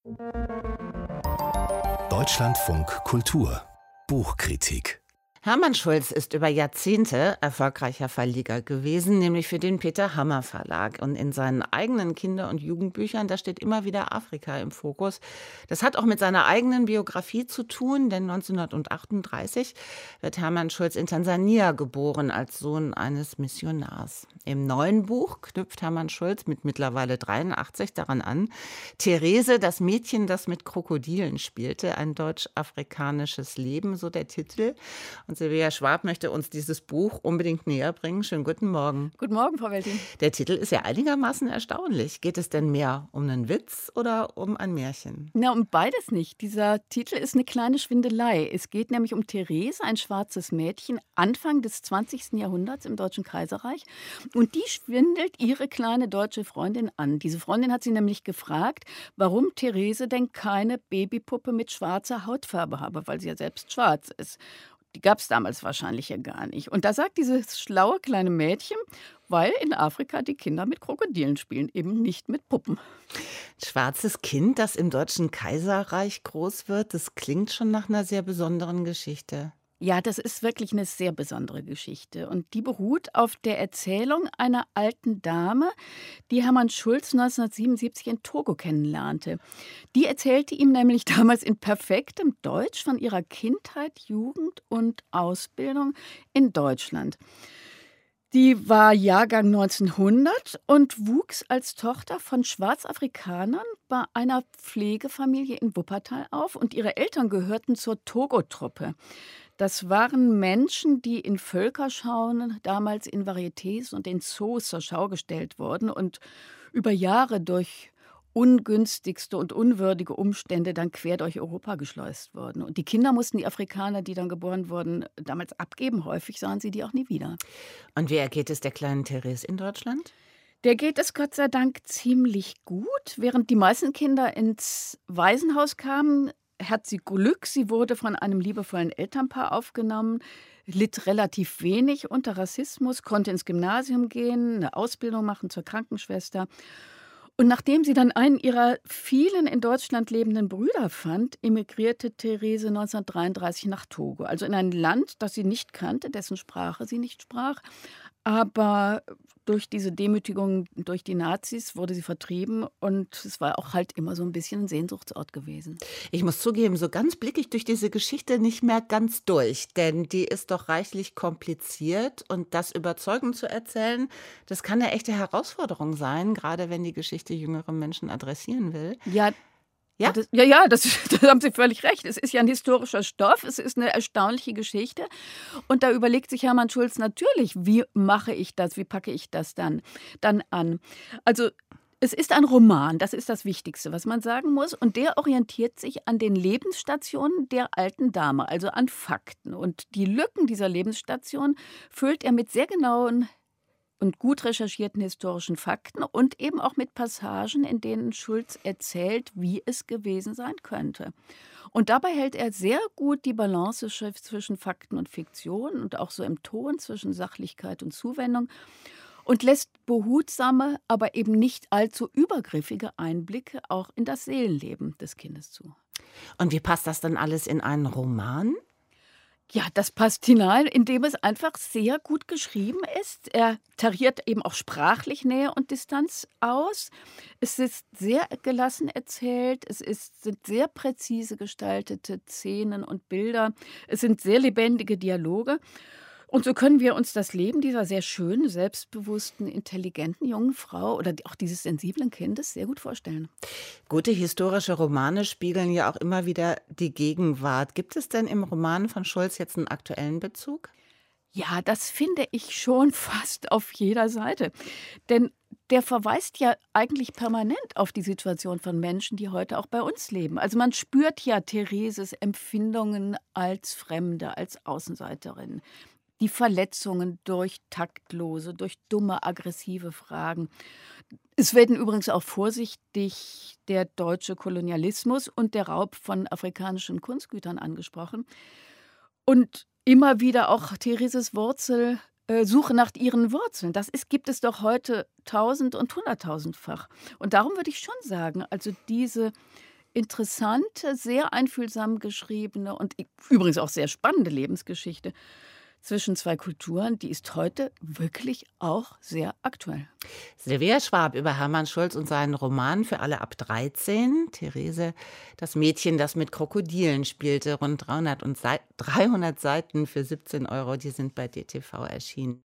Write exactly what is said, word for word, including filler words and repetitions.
Deutschlandfunk Kultur Buchkritik. Hermann Schulz ist über Jahrzehnte erfolgreicher Verleger gewesen, nämlich für den Peter Hammer Verlag. Und in seinen eigenen Kinder- und Jugendbüchern, da steht immer wieder Afrika im Fokus. Das hat auch mit seiner eigenen Biografie zu tun, denn neunzehnhundertachtunddreißig wird Hermann Schulz in Tansania geboren als Sohn eines Missionars. Im neuen Buch knüpft Hermann Schulz mit mittlerweile dreiundachtzig daran an. Therese, das Mädchen, das mit Krokodilen spielte, ein deutsch-afrikanisches Leben, so der Titel. Und Silvia Schwab möchte uns dieses Buch unbedingt näher bringen. Schönen guten Morgen. Guten Morgen, Frau Weltin. Der Titel ist ja einigermaßen erstaunlich. Geht es denn mehr um einen Witz oder um ein Märchen? Na, um beides nicht. Dieser Titel ist eine kleine Schwindelei. Es geht nämlich um Therese, ein schwarzes Mädchen, Anfang des zwanzigsten Jahrhunderts im Deutschen Kaiserreich. Und die schwindelt ihre kleine deutsche Freundin an. Diese Freundin hat sie nämlich gefragt, warum Therese denn keine Babypuppe mit schwarzer Hautfarbe habe, weil sie ja selbst schwarz ist. Die gab es damals wahrscheinlich ja gar nicht. Und da sagt dieses schlaue kleine Mädchen, weil in Afrika die Kinder mit Krokodilen spielen, eben nicht mit Puppen. Schwarzes Kind, das im Deutschen Kaiserreich groß wird, das klingt schon nach einer sehr besonderen Geschichte. Ja, das ist wirklich eine sehr besondere Geschichte. Und die beruht auf der Erzählung einer alten Dame, die Hermann Schulz neunzehnhundertsiebenundsiebzig in Togo kennenlernte. Die erzählte ihm nämlich damals in perfektem Deutsch von ihrer Kindheit, Jugend und Ausbildung in Deutschland. Die war Jahrgang neunzehnhundert und wuchs als Tochter von Schwarzafrikanern bei einer Pflegefamilie in Wuppertal auf. Und ihre Eltern gehörten zur Togo-Truppe. Das waren Menschen, die in Völkerschauen damals in Varietés und in Zoos zur Schau gestellt wurden und über Jahre durch ungünstigste und unwürdige Umstände dann quer durch Europa geschleust wurden. Und die Kinder mussten die Afrikaner, die dann geboren wurden, damals abgeben. Häufig sahen sie die auch nie wieder. Und wie ergeht es der kleinen Therese in Deutschland? Der geht es Gott sei Dank ziemlich gut. Während die meisten Kinder ins Waisenhaus kamen, hat sie Glück. Sie wurde von einem liebevollen Elternpaar aufgenommen, litt relativ wenig unter Rassismus, konnte ins Gymnasium gehen, eine Ausbildung machen zur Krankenschwester. Und nachdem sie dann einen ihrer vielen in Deutschland lebenden Brüder fand, emigrierte Therese neunzehnhundertdreiunddreißig nach Togo, also in ein Land, das sie nicht kannte, dessen Sprache sie nicht sprach. Aber durch diese Demütigung durch die Nazis wurde sie vertrieben und es war auch halt immer so ein bisschen ein Sehnsuchtsort gewesen. Ich muss zugeben, so ganz blicke ich durch diese Geschichte nicht mehr ganz durch, denn die ist doch reichlich kompliziert und das überzeugend zu erzählen, das kann eine echte Herausforderung sein, gerade wenn die Geschichte jüngere Menschen adressieren will. Ja, Ja? Das, ja, ja, das, da haben Sie völlig recht. Es ist ja ein historischer Stoff, es ist eine erstaunliche Geschichte. Und da überlegt sich Hermann Schulz natürlich, wie mache ich das, wie packe ich das dann, dann an. Also es ist ein Roman, das ist das Wichtigste, was man sagen muss. Und der orientiert sich an den Lebensstationen der alten Dame, also an Fakten. Und die Lücken dieser Lebensstation füllt er mit sehr genauen und gut recherchierten historischen Fakten und eben auch mit Passagen, in denen Schulz erzählt, wie es gewesen sein könnte. Und dabei hält er sehr gut die Balance zwischen Fakten und Fiktion und auch so im Ton zwischen Sachlichkeit und Zuwendung und lässt behutsame, aber eben nicht allzu übergriffige Einblicke auch in das Seelenleben des Kindes zu. Und wie passt das dann alles in einen Roman? Ja, das passt hinein, indem es einfach sehr gut geschrieben ist. Er tariert eben auch sprachlich Nähe und Distanz aus. Es ist sehr gelassen erzählt. Es ist, sind sehr präzise gestaltete Szenen und Bilder. Es sind sehr lebendige Dialoge. Und so können wir uns das Leben dieser sehr schönen, selbstbewussten, intelligenten jungen Frau oder auch dieses sensiblen Kindes sehr gut vorstellen. Gute historische Romane spiegeln ja auch immer wieder die Gegenwart. Gibt es denn im Roman von Schulz jetzt einen aktuellen Bezug? Ja, das finde ich schon fast auf jeder Seite. Denn der verweist ja eigentlich permanent auf die Situation von Menschen, die heute auch bei uns leben. Also man spürt ja Thereses Empfindungen als Fremde, als Außenseiterin. Die Verletzungen durch taktlose, durch dumme, aggressive Fragen. Es werden übrigens auch vorsichtig der deutsche Kolonialismus und der Raub von afrikanischen Kunstgütern angesprochen. Und immer wieder auch Thereses Wurzel, äh, Suche nach ihren Wurzeln. Das ist, gibt es doch heute tausend- und hunderttausendfach. Und darum würde ich schon sagen, also diese interessante, sehr einfühlsam geschriebene und übrigens auch sehr spannende Lebensgeschichte zwischen zwei Kulturen, die ist heute wirklich auch sehr aktuell. Silvia Schwab über Hermann Schulz und seinen Roman für alle ab dreizehn. Therese, das Mädchen, das mit Krokodilen spielte. Rund dreihundert, und Sei- dreihundert Seiten für siebzehn Euro. Die sind bei D T V erschienen.